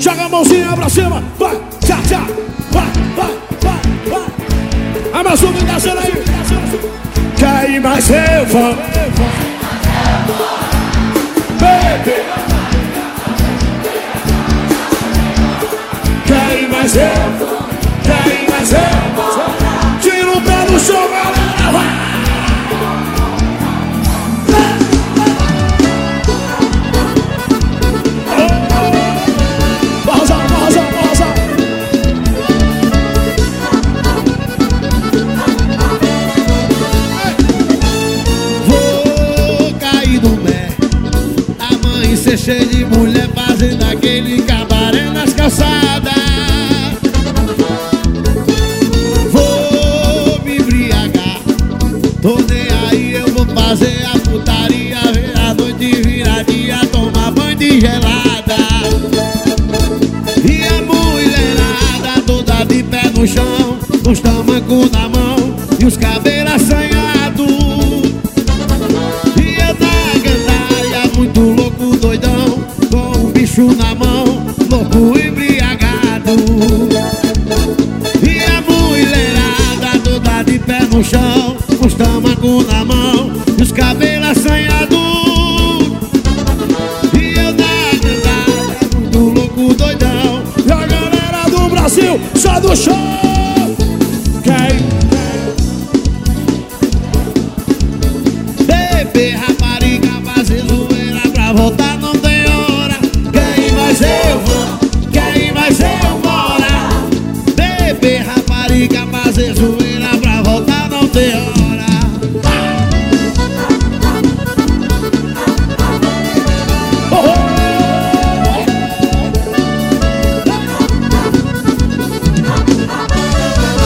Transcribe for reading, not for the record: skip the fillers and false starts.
Joga a mãozinha pra cima, vai, tchá, tchá, vai, vai, vai, vai. A mais uma descendo aí. Quer ir mais eu vou, baby. Quer ir mais eu vou, quer ir mais eu vou. Tira o pé do chão, galera, vai. Ser cheio de mulher fazendo aquele cabaré nas calçadas. Vou me embriagar, tô nem aí, eu vou fazer a putaria. Ver a noite virar dia, tomar banho de gelada. E a mulherada toda de pé no chão, os tamancos na mão e os cabelos assanhados. E eu na gandaia, muito louco, doidão, com o bicho na mão, louco embriagado. E a mulherada toda de pé no chão, os tamancos na mão e os cabelos assanhados. E eu na gandaia, muito louco, doidão. E a galera do Brasil, sai do chão.